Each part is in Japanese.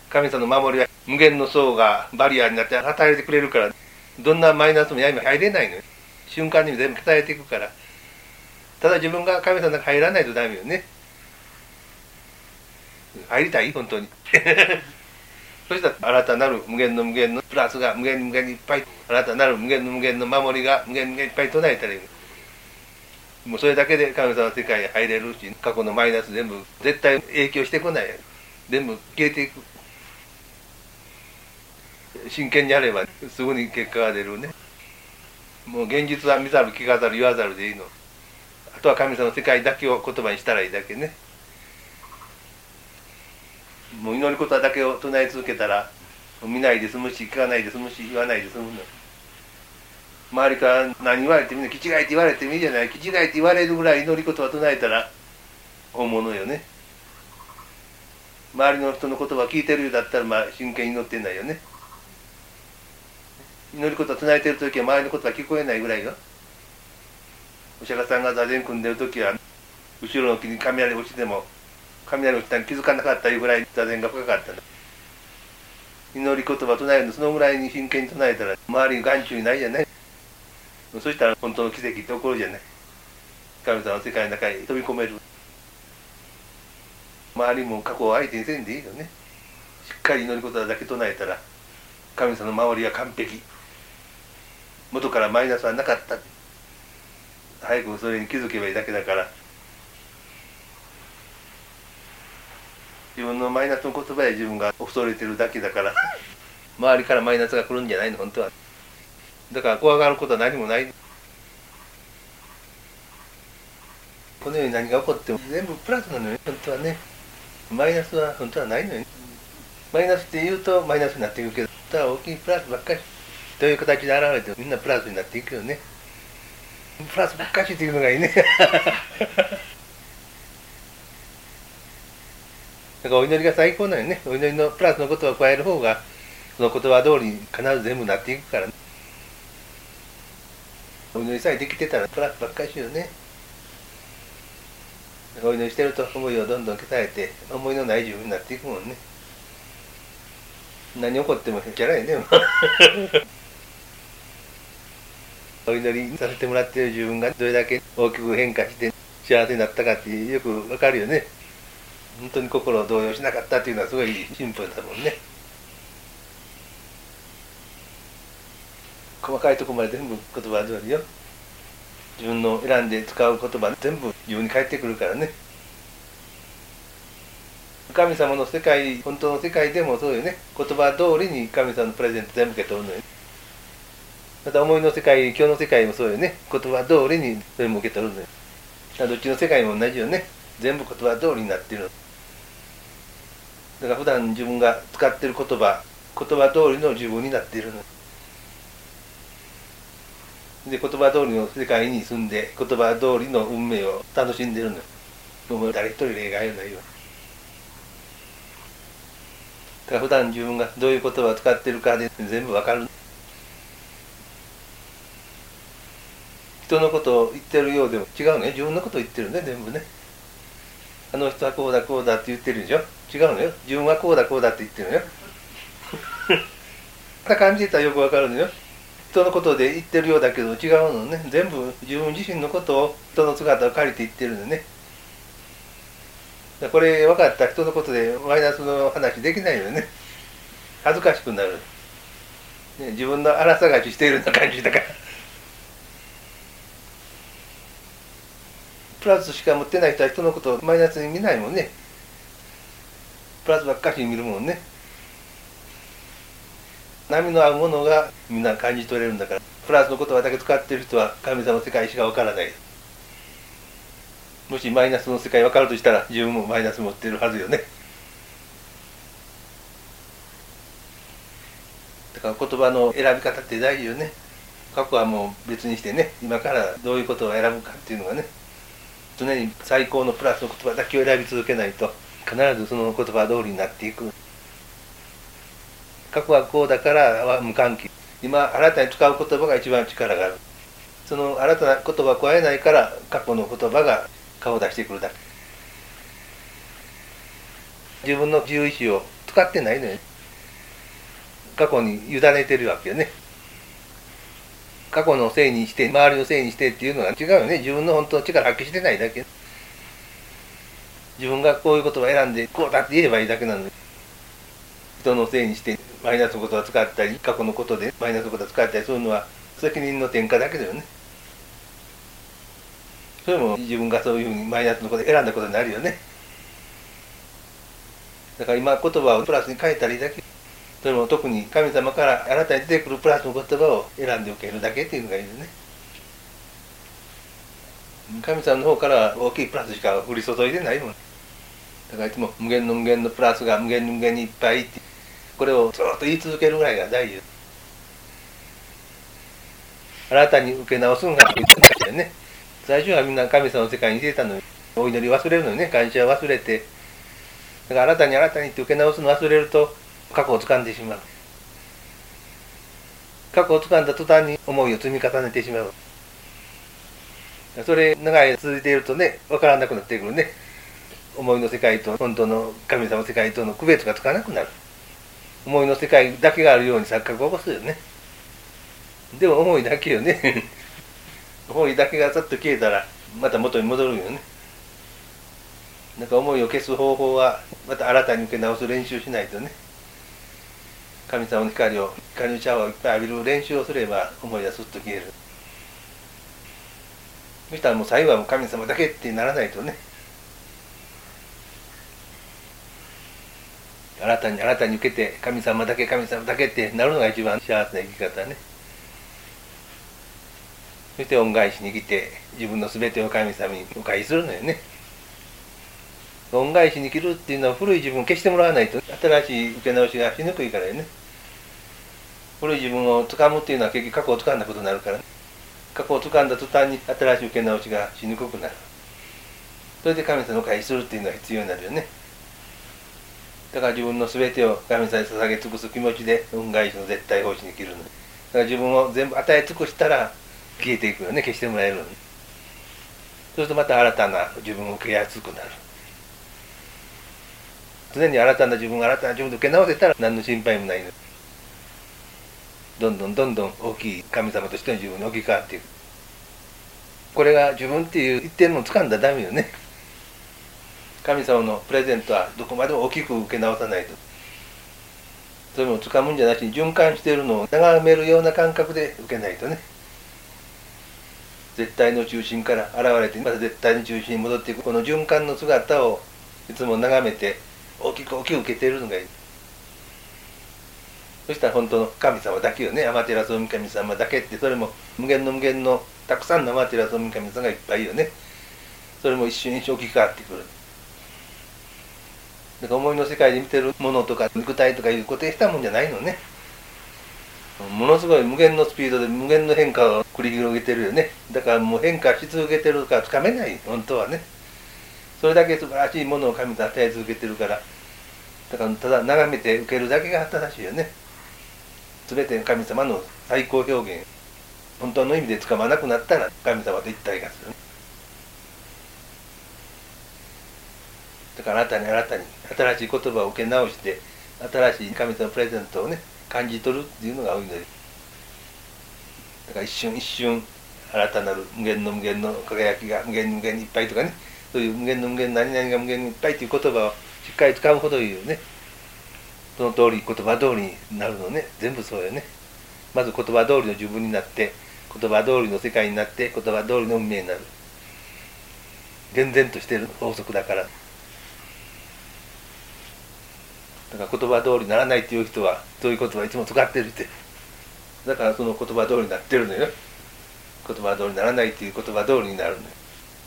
神様の守りは無限の層がバリアになって与えてくれるから、どんなマイナスも闇も入れないのよ。瞬間に全部与えていくから。ただ自分が神様の中に入らないとダメよね。入りたい本当に。そしたら新たなる無限のプラスが無限にいっぱい、新たなる無限の守りが無限にいっぱい唱えたらいい。もうそれだけで神様の世界に入れるし、過去のマイナス全部絶対影響してこない。全部消えていく。真剣にやればすぐに結果が出るね。もう現実は見ざる聞かざる言わざるでいいの。あとは神様の世界だけを言葉にしたらいいだけね。もう祈ることだけを唱え続けたら、見ないで済むし聞かないで済むし言わないで済むの。周りから何言われてみんな、気違いって言われてもいいじゃない。気違いって言われるぐらい祈り言葉唱えたら本物よね。周りの人の言葉聞いてるようだったら、真剣に祈ってないよね。祈り言葉唱えてる時は周りの言葉聞こえないぐらいよ。お釈迦さんが座禅組んでる時は、後ろの木に雷落ちても雷落ちたに気づかなかったいうぐらい座禅が深かったの。祈り言葉唱えるのそのぐらいに真剣に唱えたら周りに眼中にないじゃない。そしたら本当の奇跡って起こるじゃない。神様の世界の中に飛び込める。周りも過去を相手にせんでいいよね。しっかり祈り言葉だけ唱えたら神様の守りは完璧。元からマイナスはなかった。早くそれに気づけばいいだけだから。自分のマイナスの言葉や自分が恐れてるだけだから周りからマイナスが来るんじゃないの本当は。だから怖がることは何もない。この世に何が起こっても全部プラスなのよ本当はね。マイナスは本当はないのよ。マイナスって言うとマイナスになっていくけど、ただ大きいプラスばっかりどういう形で現れてもみんなプラスになっていくよね。プラスばっかしっていうのがいいねだからお祈りが最高なのよね。お祈りのプラスのことを加える方がその言葉通りに必ず全部なっていくから、ね、お祈りさえできてたらプラスばっかりしよね。お祈りしてると思いをどんどん消されて思いのない自分になっていくもんね。何起こってもキャラやねお祈りさせてもらっている自分がどれだけ大きく変化して幸せになったかってよくわかるよね。本当に心を動揺しなかったっていうのはすごいシンプルだもんね。細かいところまで全部言葉通りよ。自分の選んで使う言葉全部自分に返ってくるからね。神様の世界、本当の世界でもそうよね。言葉通りに神様のプレゼント全部受け取るのよ。また思いの世界、今日の世界もそうよね。言葉通りにそれも受け取るのよ。どっちの世界も同じよね。全部言葉通りになっているの。だから普段自分が使っている言葉通りの自分になっているの。で、言葉通りの世界に住んで、言葉通りの運命を楽しんでいるのよ。もう誰一人例外ないよ。だから普段自分がどういう言葉を使っているかで全部わかる。人のことを言ってるようでも違うね。自分のことを言ってるね、全部ね。あの人はこうだって言ってるでしょ。違うのよ。自分はこうだって言ってるのよ。そんな感じでたらよくわかるのよ。人のことで言ってるようだけど違うのね。全部自分自身のことを人の姿を借りて言ってるのね。これ分かった人のことでマイナスの話できないよね。恥ずかしくなる。ね、自分の荒探ししているような感じだから。プラスしか持ってない人は人のことをマイナスに見ないもんね。プラスばっかしに見るもんね。波の合うものがみんな感じ取れるんだから、プラスの言葉だけ使っている人は神様の世界しか分からない。もしマイナスの世界分かるとしたら自分もマイナス持ってるはずよね。だから言葉の選び方って大事よね。過去はもう別にしてね、今からどういうことを選ぶかっていうのがね、常に最高のプラスの言葉だけを選び続けないと必ずその言葉通りになっていく。過去はこうだからは無関係。今新たに使う言葉が一番力がある。その新たな言葉を加えないから過去の言葉が顔を出してくるだけ。自分の自由意志を使ってないのよ。過去に委ねてるわけよね。過去のせいにして周りのせいにしてっていうのは違うよね。自分の本当の力発揮してないだけ。自分がこういう言葉選んでこうだって言えばいいだけなのに、人のせいにしてマイナスのことを使ったり過去のことでマイナスのことを使ったりするのは責任の転嫁だけだよね。それも自分がそういうふうにマイナスのことを選んだことになるよね。だから今言葉をプラスに変えたりだけ、それも特に神様からあなたに出てくるプラスの言葉を選んでおけるだけっていうのがいいよね。神様の方からは大きいプラスしか降り注いでないもん。だからいつも無限の無限のプラスが無限の無限にいっぱいって、これをずっと言い続けるぐらいが大事。新たに受け直すのが言ってたよね。最初はみんな神様の世界に出てたのに、お祈り忘れるのにね、感謝忘れて、だから新たにって受け直すの忘れると過去を掴んでしまう。過去を掴んだ途端に思いを積み重ねてしまう。それ長い続いているとね、分からなくなってくるね。思いの世界と本当の神様の世界との区別がつかなくなる。思いの世界だけがあるように錯覚を起こすよね。でも思いだけよね。思いだけがさっと消えたらまた元に戻るよね。なんか思いを消す方法はまた新たに受け直す練習しないとね。神様の光のシャワーをいっぱい浴びる練習をすれば思いはすっと消える。そしたらもう最後はもう神様だけってならないとね。新たに受けて神様だけってなるのが一番幸せな生き方ね。そして恩返しに来て自分の全てを神様にお返しするのよね。恩返しに来るっていうのは古い自分を消してもらわないと新しい受け直しがしにくいからよね。古い自分を掴むっていうのは結局過去を掴んだことになるからね。過去を掴んだ途端に新しい受け直しがしにくくなる。それで神様のお返しするっていうのが必要になるよね。だから自分の全てを神様に捧げ尽くす気持ちで恩返しの絶対奉仕に生きるの。だから自分を全部与え尽くしたら消えていくよね。消してもらえるの。そうするとまた新たな自分を受けやすくなる。常に新たな自分で受け直せたら何の心配もないの。どんどん大きい神様としての自分に置き換わっていく。これが自分っていう一点も掴んだらダメよね。神様のプレゼントはどこまでも大きく受け直さないと。それも掴むんじゃなしに循環しているのを眺めるような感覚で受けないとね。絶対の中心から現れてまた絶対の中心に戻っていくこの循環の姿をいつも眺めて大きく受けているのがいい。そしたら本当の神様だけよね。天照大神様だけって、それも無限のたくさんの天照大神様がいっぱいよね。それも一瞬置き換わってくる。だから思いの世界で見てるものとか肉体とかいう固定したもんじゃないのね。ものすごい無限のスピードで無限の変化を繰り広げてるよね。だからもう変化し続けてるからつかめない、本当はね。それだけ素晴らしいものを神と与え続けてるから、だからただ眺めて受けるだけが正しいよね。全て神様の最高表現、本当の意味でつかまなくなったら神様と一体化する。だから新たに新しい言葉を受け直して新しい神様のプレゼントをね感じ取るっていうのが多いので、だから一瞬新たなる無限の輝きが無限にいっぱいとかね、そういう無限の何々が無限にいっぱいっていう言葉をしっかり使うほどいいよね。その通り言葉通りになるのね。全部そうよね。まず言葉通りの自分になって言葉通りの世界になって言葉通りの運命になる。厳然としている法則だから。だから言葉通りにならないっていう人はそういう言葉いつも使ってるって。だからその言葉通りになってるのよ。言葉通りにならないっていう言葉通りになるのよ。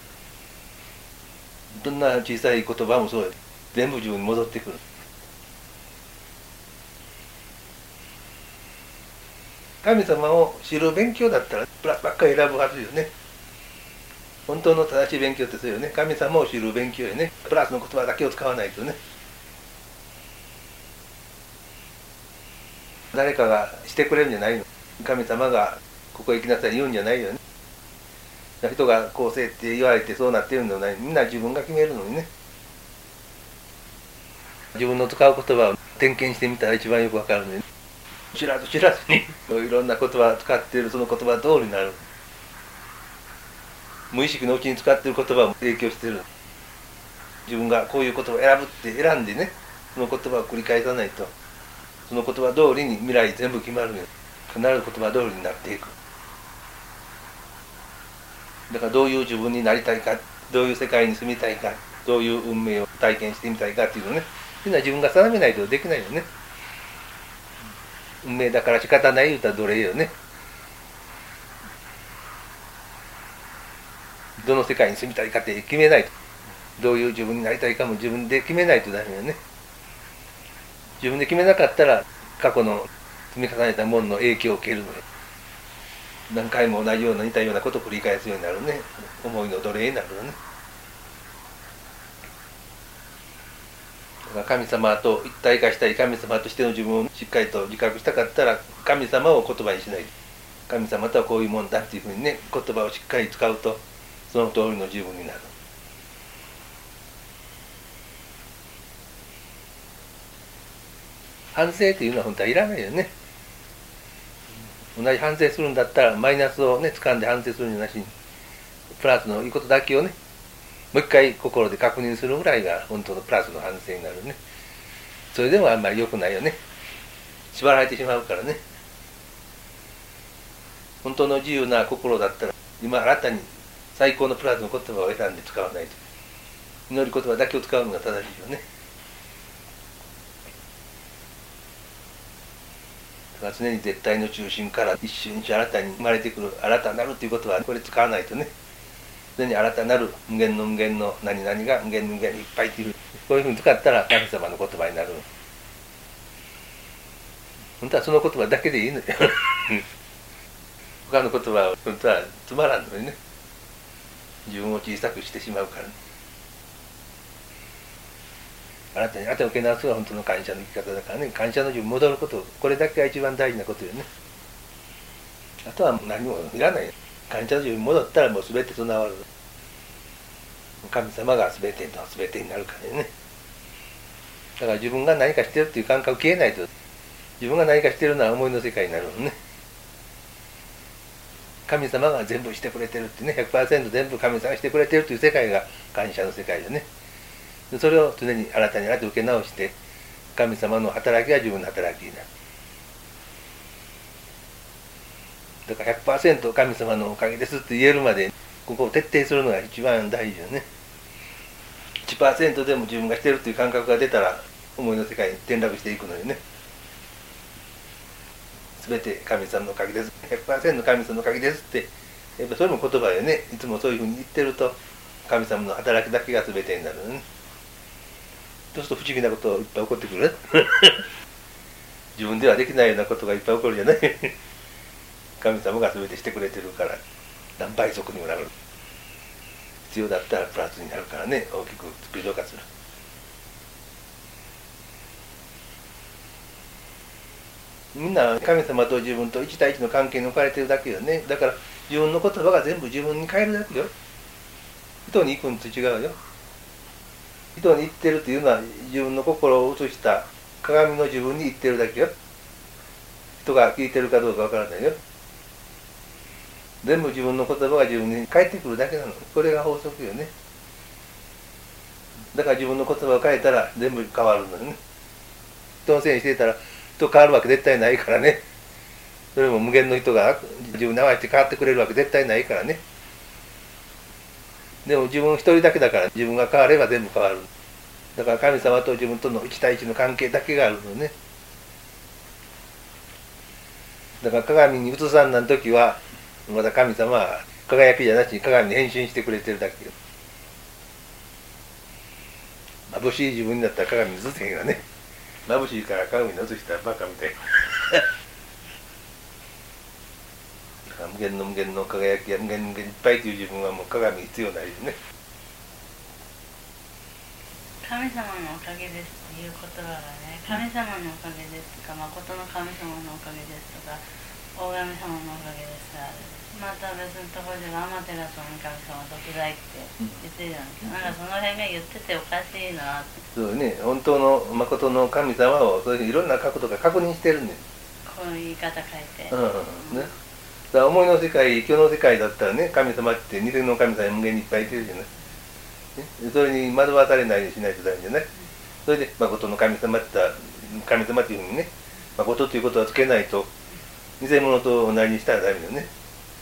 どんな小さい言葉もそうよ。全部自分に戻ってくる。神様を知る勉強だったらプラスばっかり選ぶはずよね。本当の正しい勉強ってそうよね。神様を知る勉強よね。プラスの言葉だけを使わないとね。誰かがしてくれるんじゃないの。神様がここへ行きなさい言うんじゃないよね。人がこうせえって言われてそうなってるんではない。みんな自分が決めるのにね。 自分の使う言葉を点検してみたら一番よくわかるね。知らず知らずにいろんな言葉を使っている、その言葉通りになる。無意識のうちに使っている言葉も影響している。自分がこういう言葉を選ぶって選んでね、その言葉を繰り返さないと、その言葉通りに未来全部決まるよ。必ず言葉通りになっていく。だからどういう自分になりたいか、どういう世界に住みたいか、どういう運命を体験してみたいかっていうのね、っていうのは自分が定めないとできないよね。運命だから仕方ない言うたらどれよね。どの世界に住みたいかって決めないと、どういう自分になりたいかも自分で決めないとダメよね。自分で決めなかったら過去の積み重ねたものの影響を受けるのよ。何回も同じような似たようなことを繰り返すようになるね。思いの奴隷になるのね。だから神様と一体化したい神様としての自分をしっかりと自覚したかったら、神様を言葉にしない。神様とはこういうもんだっていうふうにね、言葉をしっかり使うとその通りの自分になる。反省というのは本当はいらないよね。同じ反省するんだったらマイナスをね掴んで反省するんじゃなしに、プラスのいいことだけをねもう一回心で確認するぐらいが本当のプラスの反省になるね。それでもあんまり良くないよね。縛られてしまうからね。本当の自由な心だったら今新たに最高のプラスの言葉を選んで使わないと。祈り言葉だけを使うのが正しいよね。だから常に絶対の中心から一瞬一瞬新たに生まれてくる新たなるということはこれ使わないとね。常に新たなる無限の無限の何々が無限の無限いっぱいっていう、こういうふうに使ったら神様の言葉になる。本当はその言葉だけでいいのよ他の言葉は本当はつまらんのよね。自分を小さくしてしまうからね。新たに頭を受け直すのが本当の感謝の生き方だからね。感謝の自分に戻ること、これだけが一番大事なことよね。あとは何もいらない。感謝の自分に戻ったらもう全て備わる。神様が全ての全てになるからね。だから自分が何かしてるっていう感覚消えないと、自分が何かしてるのは思いの世界になるのね。神様が全部してくれてるってね、100% 全部神様がしてくれてるという世界が感謝の世界でね。それを常に新たに受け直して、神様の働きが自分の働きになる。だから 100% 神様のおかげですって言えるまで、ここを徹底するのが一番大事よね。1% でも自分がしてるっていう感覚が出たら、思いの世界に転落していくのよね。全て神様のおかげです。100% 神様のおかげですって、やっぱそれも言葉よね。いつもそういうふうに言ってると、神様の働きだけが全てになるのね。そうすると不思議なことがいっぱい起こってくる自分ではできないようなことがいっぱい起こるじゃない神様が全てしてくれてるから何倍速にもなる。必要だったらプラスになるからね、大きくスピード化する。みんな神様と自分と一対一の関係に置かれてるだけよね。だから自分の言葉が全部自分に変えるだけよ。人に行くんと違うよ。人に言ってるというのは自分の心を映した鏡の自分に言ってるだけよ。人が聞いてるかどうかわからないよ。全部自分の言葉が自分に返ってくるだけなの。これが法則よね。だから自分の言葉を変えたら全部変わるのよね。人のせいにしてたら人変わるわけ絶対ないからね。それも無限の人が自分に合わせて変わってくれるわけ絶対ないからね。でも自分一人だけだから自分が変われば全部変わる。だから神様と自分との一対一の関係だけがあるのね。だから鏡に映さんなん時はまだ神様は輝きじゃなしに鏡に変身してくれてるだけよ。眩しい自分になったら鏡に映せへんがね。眩しいから鏡に映したらバカみたいなだから無限の無限の輝きや無限の無限いっぱいという自分はもう鏡必要ないよね。 神様のおかげですっていう言葉がね、神様のおかげですとか、誠の神様のおかげですとか、 大神様のおかげですらまた別のところでは天照大神様独在って言ってるじゃないですか、なんかその辺が言ってておかしいなって。 そうね、本当の誠の神様をそういういろんな角度から確認してるね。 こういう言い方書いて。 ね。だから思いの世界、今日の世界だったらね、神様って偽の神様無限にいっぱいいてるじゃない。ね、それに惑わされないようにしないとダメじゃない。それで誠の神様って神様っていうふうにね、誠ということはつけないと偽物と同じにしたらダメだよね。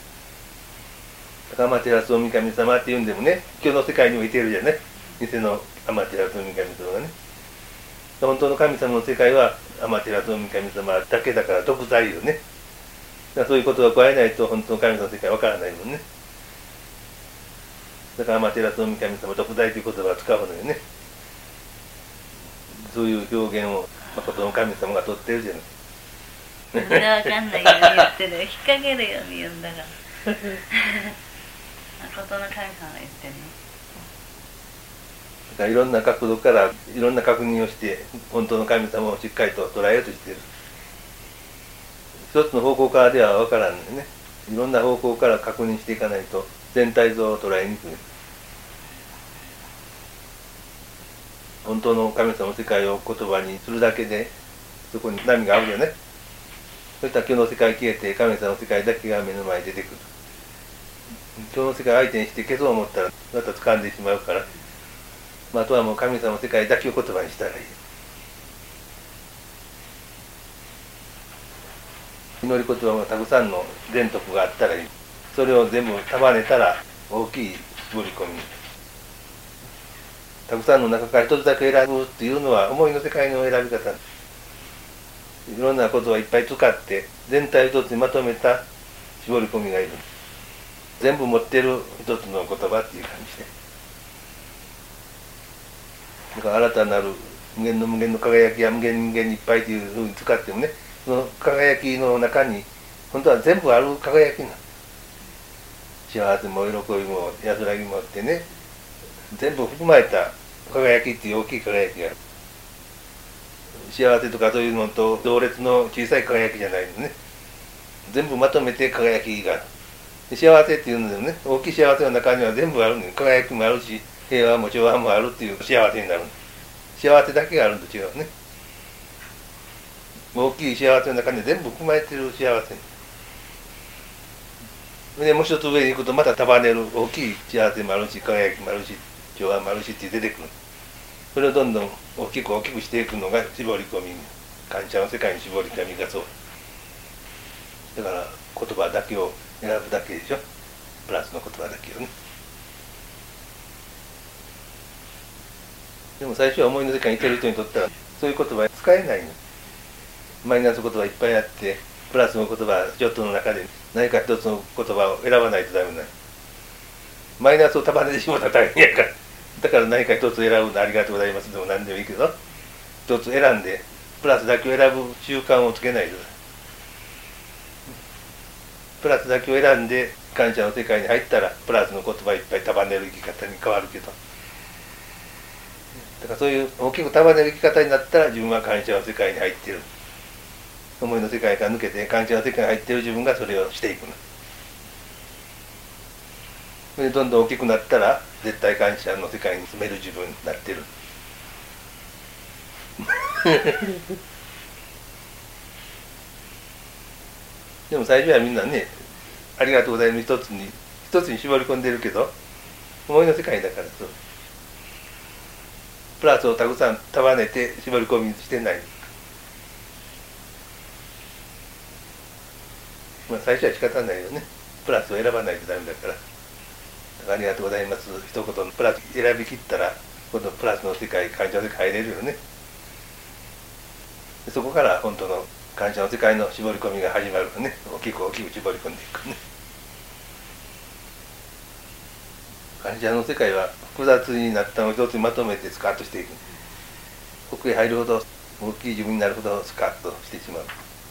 天照大神様っていうんでもね、今日の世界にもいてるじゃない。偽の天照大神様がね。本当の神様の世界は天照大神様だけだから独在よね。だからそういうことを加えないと本当の神様の世界わからないもんね。だから天照大神様独在という言葉を使うのよね。そういう表現を誠の神様が取ってるじゃない。 全然わかんないように言ってる。引っ掛けるように言うんだから。誠の神様が言ってるの。 だからいろんな角度からいろんな確認をして本当の神様をしっかりと捉えようとしている。一つの方向からでは分からんのよね。いろんな方向から確認していかないと全体像を捉えにくい。本当の神様の世界を言葉にするだけでそこに波があるよね。そしたら今日の世界消えて神様の世界だけが目の前に出てくる。今日の世界を相手にして消そう思ったらまた掴んでしまうから、あとはもう神様の世界だけを言葉にしたらいい。祈り言葉もたくさんの全徳があったらいい。それを全部束ねたら大きい絞り込み。たくさんの中から一つだけ選ぶっていうのは思いの世界の選び方。いろんなことをいっぱい使って全体を一つにまとめた絞り込みがいる。全部持ってる一つの言葉っていう感じで。だから新たなる無限の輝きや無限にいっぱいというふうに使ってもね、その輝きの中に本当は全部ある輝きなの。幸せも喜びも安らぎもあってね、全部含まれた輝きっていう大きい輝きがある。幸せとかそういうのと同列の小さい輝きじゃないのね。全部まとめて輝きがある。幸せっていうのでもね、大きい幸せの中には全部あるのよ。輝きもあるし平和も調和もあるっていう幸せになる。幸せだけがあるのと違うね。大きい幸せの中に全部含まれている幸せ。でもう一つ上に行くとまた束ねる大きい幸せもあるし輝きもあるし調和もあるしって出てくる。それをどんどん大きくしていくのが絞り込み。感謝の世界に絞り込みがそう。だから言葉だけを選ぶだけでしょ。プラスの言葉だけをね。でも最初は思いの世界にいてる人にとったらそういう言葉使えないの。マイナス言葉いっぱいあってプラスの言葉ちょっとの中で何か一つの言葉を選ばないとダメない。マイナスを束ねてしまったら大変やから。だから何か一つ選ぶのありがとうございますでも何でもいいけど一つ選んでプラスだけを選ぶ習慣をつけないと。プラスだけを選んで感謝の世界に入ったらプラスの言葉いっぱい束ねる生き方に変わるけど、だからそういう大きく束ねる生き方になったら自分は感謝の世界に入っている。思いの世界から抜けて感謝の世界に入っている自分がそれをしていくの。それでどんどん大きくなったら絶対感謝の世界に住める自分になっている。でも最初はみんなね、ありがとうございます一つに絞り込んでるけど、思いの世界だからそう。プラスをたくさん束ねて絞り込みしてない。最初は仕方ないよね。プラスを選ばないとダメだから。ありがとうございます一言のプラス選び切ったら今度プラスの世界感謝の世界入れるよね。そこから本当の感謝の世界の絞り込みが始まるのね。大きく絞り込んでいくね。感謝の世界は複雑になったのを一つにまとめてスカッとしていく。奥へ入るほど大きい自分になるほどスカッとしてしまう。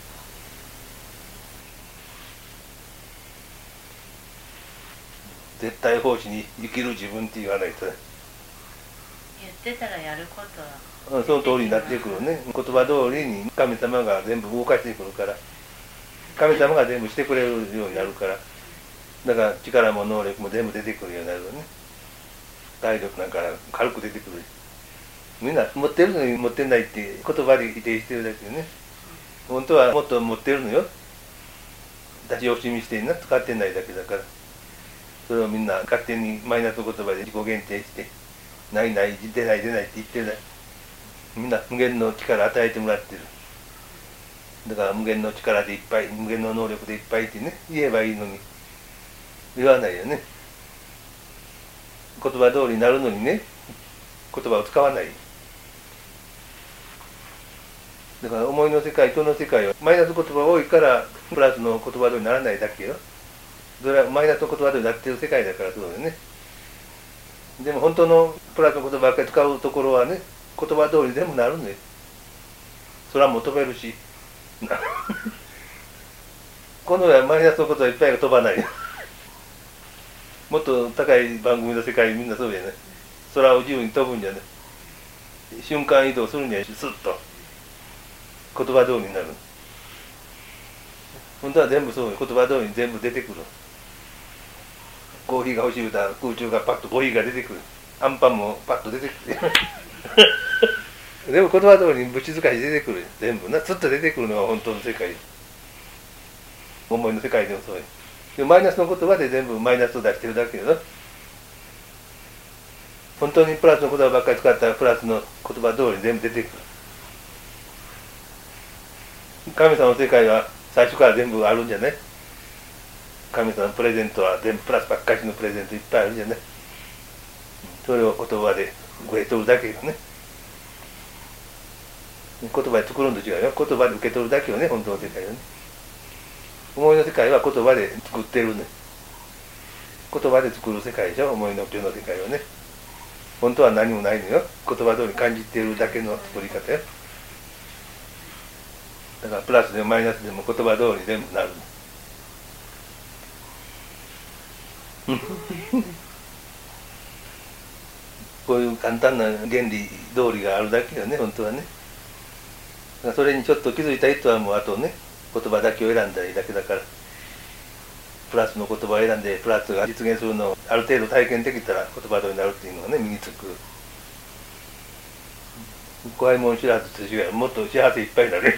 絶対奉仕に生きる自分って言わないとね。 言ってたらやることはその通りになってくるね。言葉通りに神様が全部動かしてくるから。 神様が全部してくれるようになるから、だから力も能力も全部出てくるようになるよね。体力なんか軽く出てくる。みんな持ってるのに持ってないって言葉で否定してるだけよね。本当はもっと持ってるのよ。出し惜しみしてな使ってないだけだから。それをみんな勝手にマイナスの言葉で自己限定して「ないない出ない出ない」って言ってるだけ。みんな無限の力与えてもらってる。だから無限の力でいっぱい、無限の能力でいっぱいってね言えばいいのに言わないよね。言葉通りになるのにね言葉を使わない。だから思いの世界、人の世界はマイナス言葉多いからプラスの言葉通りにならないだけよ。それはマイナスの言葉通りになってる世界だからそうだよね。でも本当のプラスの言葉ばっかり使うところはね言葉通り全部なるのよ。それは求めるしこの世はマイナスのことはいっぱいが飛ばないよもっと高い番組の世界みんなそうじゃない。空を自由に飛ぶんじゃない。瞬間移動するにはスッと言葉通りになる。本当は全部そうよ。言葉通りに全部出てくる。コーヒーが欲しい歌空中がパッとコーヒーが出てくる。アンパンもパッと出てくるでも言葉通りにぶちづかし出てくる。全部なスッと出てくるのが本当の世界。思いの世界でもそうよ。でマイナスの言葉で全部マイナスを出してるだけよ。本当にプラスの言葉ばっかり使ったらプラスの言葉通りに全部出てくる。神様の世界は最初から全部あるんじゃない。神様のプレゼントは全部プラスばっかりのプレゼントいっぱいあるじゃない。それを言葉で受け取るだけよね。言葉で作るのと違うよ。言葉で受け取るだけよね、本当の世界よね。思いの世界は言葉で作ってるね。言葉で作る世界でしょ、思いの世の世界はね。本当は何もないのよ。言葉通り感じてるだけの作り方よ。だからプラスでもマイナスでも言葉通りに全部なるこういう簡単な原理通りがあるだけよね、本当はね。それにちょっと気づいた人はもうあとね言葉だけを選んだらいいだけだから、プラスの言葉を選んでプラスが実現するのをある程度体験できたら言葉通りになるっていうのがね身につく。怖いもん知らずと違う。もっと幸せいっぱいになる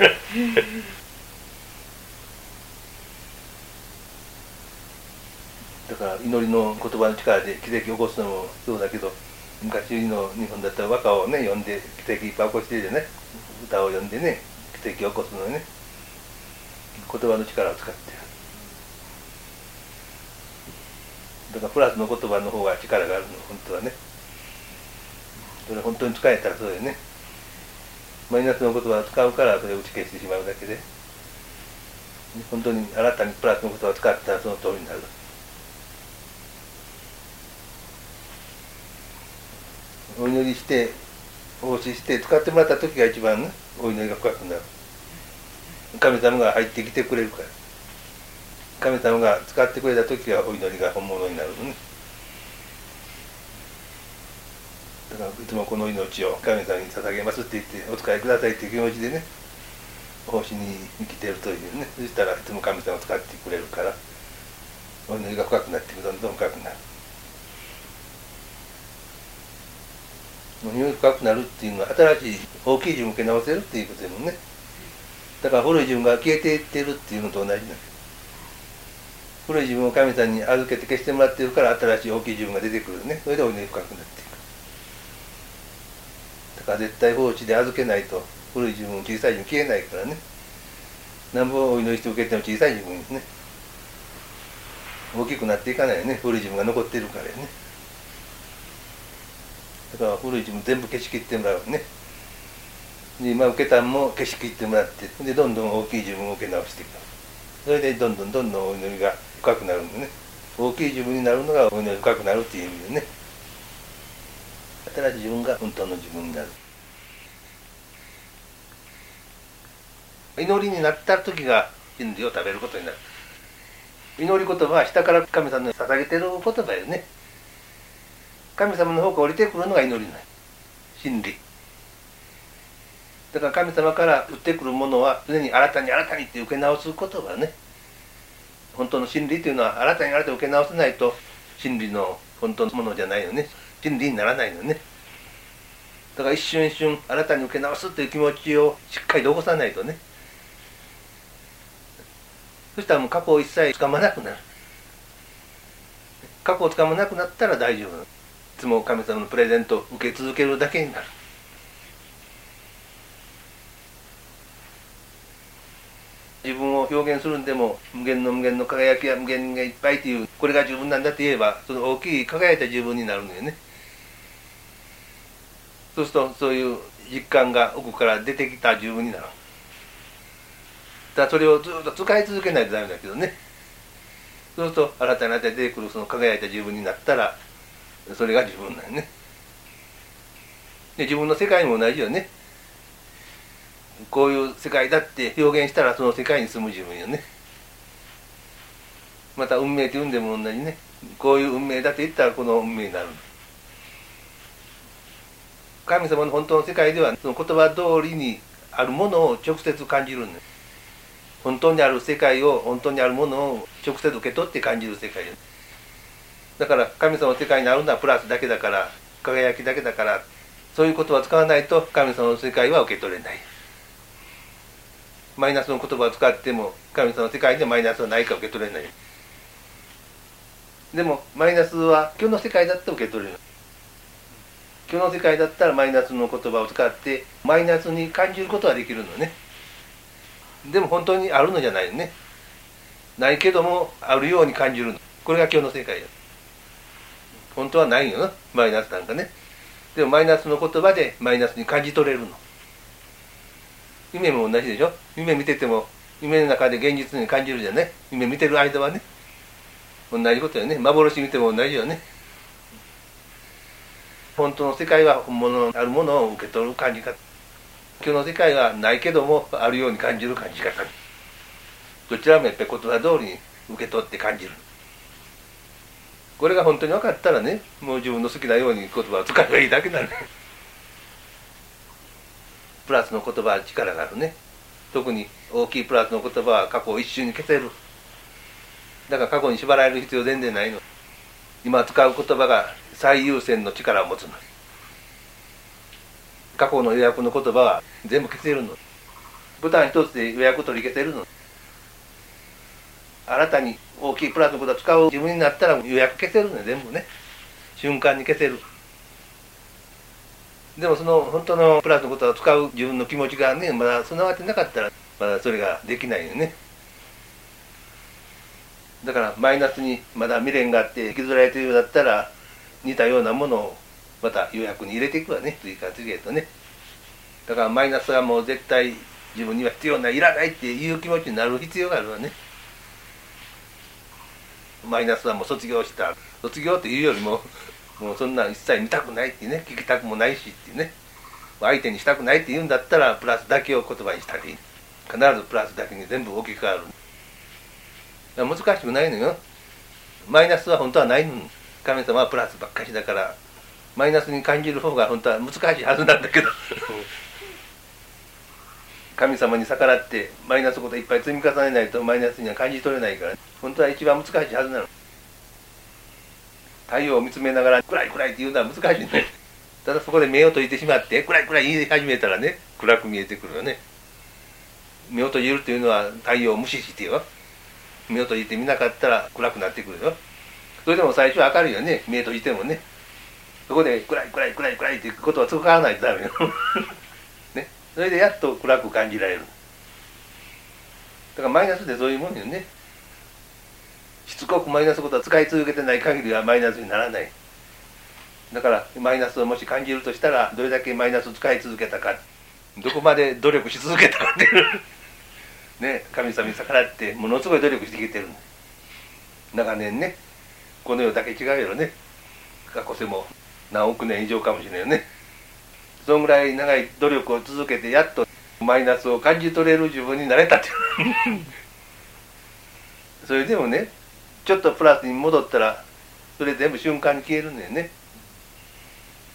だから祈りの言葉の力で奇跡を起こすのもそうだけど、昔の日本だったら和歌をね読んで奇跡いっぱい起こしてるじゃない。歌を読んでね奇跡を起こすのね言葉の力を使ってる。だからプラスの言葉の方が力があるの本当はね。それ本当に使えたらそうだよね。マイナスの言葉を使うからそれを打ち消してしまうだけで、本当に新たにプラスの言葉を使ったらその通りになる。お祈りして奉仕して使ってもらった時が一番ねお祈りが深くなる。神様が入ってきてくれるから。神様が使ってくれた時はお祈りが本物になるのね。だからいつもこの命を神様に捧げますって言ってお使いくださいっていう気持ちでね奉仕に生きてるというね。そしたらいつも神様を使ってくれるからお祈りが深くなっていく。どんどん深くなる。お祈りが深くなるっていうのは新しい大きい自分を受け直せるっていうことでもね。だから古い自分が消えていってるっていうのと同じなんです。古い自分を神様に預けて消してもらってるから新しい大きい自分が出てくるね。それでお祈り深くなっていく。だから絶対放置で預けないと古い自分小さい自分消えないからね。なんぼお祈りして受けても小さい自分ですね。大きくなっていかないよね。古い自分が残ってるからね。だから古い自分全部消し切ってもらうね。で今受けたんも消し切ってもらって、でどんどん大きい自分を受け直していく。それでどんどんどんどんお祈りが深くなるんでね。大きい自分になるのがお祈り深くなるっていう意味でね。新しい自分が本当の自分になる。祈りになった時が真理を食べることになる。祈り言葉は下から神様に捧げてる言葉よね。神様の方から降りてくるのが祈りない。真理。だから神様から降ってくるものは常に新たに新たにって受け直す言葉ね。 本当の真理というのは新たに受け直さないと真理の本当のものじゃないよね。真理にならないのね。だから一瞬一瞬新たに受け直すという気持ちをしっかりと起こさないとね。そしたらもう過去を一切つかまなくなる。過去をつかまなくなったら大丈夫。いつも神様のプレゼントを受け続けるだけになる。自分を表現するんでも無限の輝きや無限がいっぱいというこれが自分なんだって言えばその大きい輝いた自分になるのよね。そうするとそういう実感が奥から出てきた自分になる。だからそれをずっと使い続けないとダメだけどね。そうすると新たに出てくるその輝いた自分になったらそれが自分なんよね。で自分の世界も同じよね。こういう世界だって表現したらその世界に住む自分よね。また運命って言うんでも同じね。こういう運命だって言ったらこの運命になる。神様の本当の世界ではその言葉通りにあるものを直接感じるんです。本当にある世界を本当にあるものを直接受け取って感じる世界よ。だから神様の世界にあるのはプラスだけだから輝きだけだからそういう言葉を使わないと神様の世界は受け取れない。マイナスの言葉を使っても神様の世界でマイナスはないか受け取れない。でもマイナスは今日の世界だって受け取れる。今日の世界だったらマイナスの言葉を使ってマイナスに感じることはできるのね。でも本当にあるのじゃないよね。ないけどもあるように感じるの。これが今日の世界よ。本当はないよなマイナスなんかね。でもマイナスの言葉でマイナスに感じ取れるの。夢も同じでしょ。夢見てても夢の中で現実に感じるじゃね。夢見てる間はね同じことよね。幻見ても同じよね。本当の世界は本物のあるものを受け取る感じ方。今日の世界はないけどもあるように感じる感じ方。どちらもやっぱり言葉通りに受け取って感じる。これが本当に分かったらね、もう自分の好きなように言葉を使えばいいだけなの。プラスの言葉は力があるね。特に大きいプラスの言葉は過去を一瞬に消せる。だから過去に縛られる必要全然ないの。今使う言葉が最優先の力を持つの。過去の予約の言葉は全部消せるの。ボタン一つで予約取り消せるの。新たに大きいプラスのことを使う自分になったら予約消せるのよ、全部ね。瞬間に消せる。でもその本当のプラスのことを使う自分の気持ちがね、まだ備わってなかったらまだそれができないよね。だからマイナスにまだ未練があって引きずられているようだったら似たようなものをまた予約に入れていくわね、次から次へとね。だからマイナスはもう絶対自分には必要ない、いらないっていう気持ちになる必要があるわね。マイナスはもう卒業した。卒業っていうよりももうそんなん一切見たくないってね、聞きたくもないしってね、相手にしたくないって言うんだったらプラスだけを言葉にしたらいい。必ずプラスだけに全部置き換わる。難しくないのよ。マイナスは本当はないの。神様はプラスばっかりだからマイナスに感じる方が本当は難しいはずなんだけど神様に逆らってマイナスのこといっぱい積み重ねないとマイナスには感じ取れないから、本当は一番難しいはずなの。太陽を見つめながら暗い暗いって言うのは難しいね。ただそこで目を閉じてしまって暗い暗い言い始めたらね、暗く見えてくるよね。目を閉じるっていうのは太陽を無視してよ。目を閉じて見なかったら暗くなってくるよ。それでも最初は明るいよね、目閉じてもね。そこで暗い暗い暗い暗いっていうことは使わないとダメよね。それでやっと暗く感じられる。だからマイナスってそういうもんよね。しつこくマイナスのことは使い続けてない限りはマイナスにならない。だからマイナスをもし感じるとしたらどれだけマイナスを使い続けたか、どこまで努力し続けたかっていうね、神様に逆らってものすごい努力してきてる。長年ね、この世だけ違うよね。過去世も何億年以上かもしれないよね。そのぐらい長い努力を続けてやっとマイナスを感じ取れる自分になれたってそれでもね、ちょっとプラスに戻ったらそれ全部瞬間に消えるんだよね。